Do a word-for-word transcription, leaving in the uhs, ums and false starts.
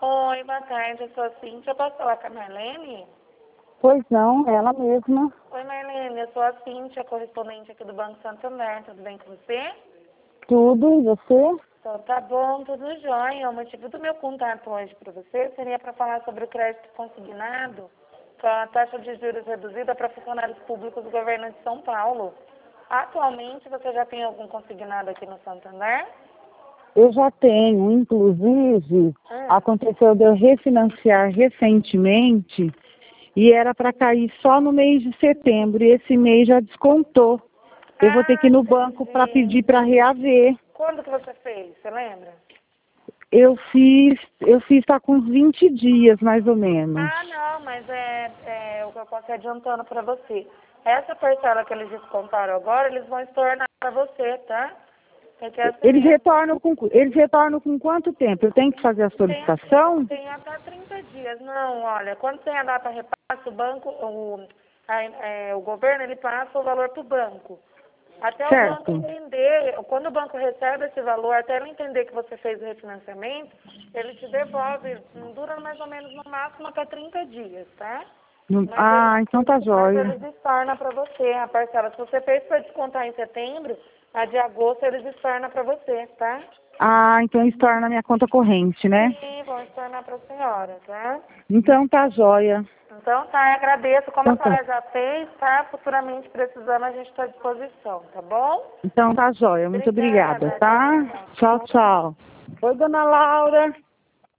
Oi, boa tarde, eu sou a Cíntia, posso falar com a Marlene? Pois não, ela mesma. Oi, Marlene, eu sou a Cíntia, correspondente aqui do Banco Santander, tudo bem com você? Tudo, e você? Então, tá bom, tudo jóia. O motivo do meu contato hoje para você seria para falar sobre o crédito consignado com a taxa de juros reduzida para funcionários públicos do governo de São Paulo. Atualmente, você já tem algum consignado aqui no Santander? Eu já tenho, inclusive, Hum. aconteceu de eu refinanciar recentemente e era para cair só no mês de setembro e esse mês já descontou. Eu vou ter que ir no banco para pedir para reaver. Quando que você fez? Você lembra? Eu fiz, eu fiz tá com uns vinte dias, mais ou menos. Ah, não, mas é, é o que eu posso ir adiantando para você. Essa parcela que eles descontaram agora, eles vão estornar para você, tá? Porque assim, Eles retornam com, eles retornam com quanto tempo? Eu tenho que fazer a solicitação? Tem, tem até trinta dias. Não, olha, quando tem a data repasse, o banco, o, a, é, o governo, ele passa o valor para o banco. Até o banco Certo. entender, quando o banco recebe esse valor, até ele entender que você fez o refinanciamento, ele te devolve, dura mais ou menos no máximo até trinta dias, tá? Mas Ah, eles, então tá mas jóia. eles estornam para você a parcela. Se você fez para descontar em setembro, a de agosto eles estornam para você, tá? Ah, então isso torna a minha conta corrente, né? Sim, vão estornar para a senhora, tá? Então tá jóia. Então tá, eu agradeço. Como Então a tá. senhora já fez, tá? Futuramente precisando, a gente está à disposição, tá bom? Então tá jóia. Muito obrigada, Obrigada. tá? Tchau, tchau. Oi, dona Laura.